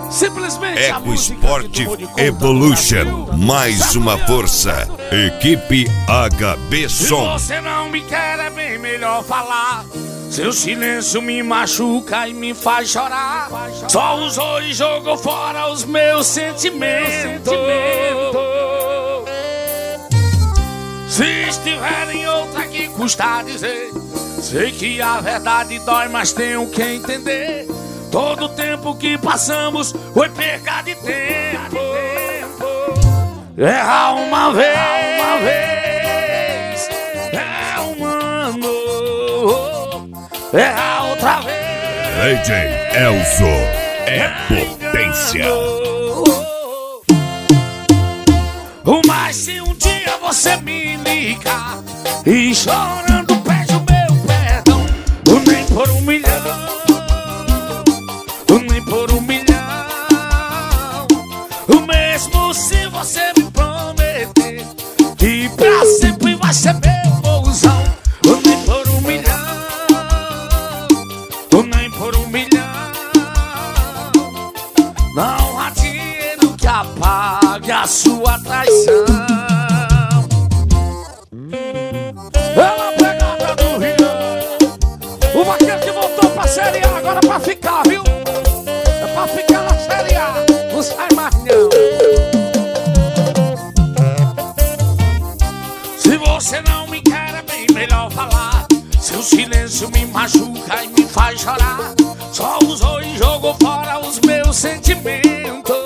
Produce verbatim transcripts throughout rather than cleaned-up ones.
Simplesmente Eco Sport Evolution, mais uma força. Equipe H B Som. Se você não me quer, é bem melhor falar. Seu silêncio me machuca e me faz chorar. Só usou e jogou fora os meus sentimentos. Se estiver em outra que custa dizer. Sei que a verdade dói, mas tenho que entender. Todo o tempo que passamos foi perca de tempo. Errar uma vez, uma vez é humano. Errar outra vez. D J Elzo é potência. Mas se um dia você me ligar e chorando pede o meu perdão, nem por um milhão, nem por um milhão. Mesmo se você me prometer que pra sempre vai ser meu mozão, nem por um milhão, nem por um milhão. Não há dinheiro que apague a sua traição. Ela pegada do Rio, o vaqueiro que voltou pra Série A agora pra ficar, viu? É pra ficar na Série A, não sai mais não. Se você não me quer, é bem melhor falar. Seu silêncio me machuca e me faz chorar. Só usou e jogou fora os meus sentimentos.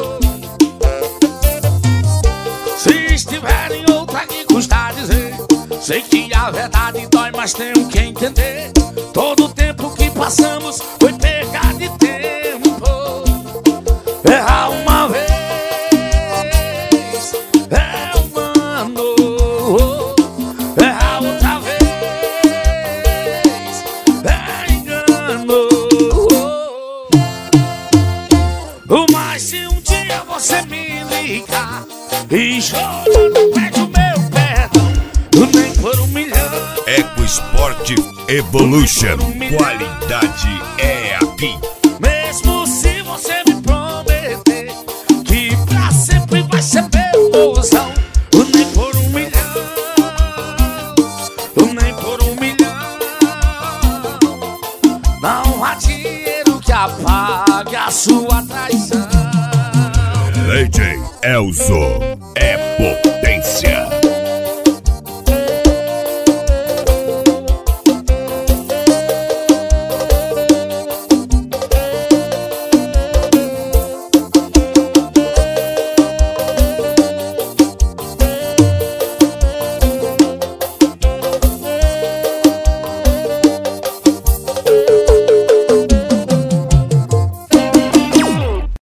Se estiver em outra que custa dizer. Sei que a verdade dói, mas tenho que entender. Todo o tempo que passamos foi perca de tempo. Errar uma vez é humano. Errar outra vez é engano. Mas se um dia você me ligar e chorando pede o meu perdão, nem por um milhão. Eco Sport Evolution, qualidade é aqui. Mesmo se você me prometer que pra sempre vai ser meu mozão, nem por um milhão, nem por um milhão. Não há dinheiro que apague a sua traição. D J Elzo é potência.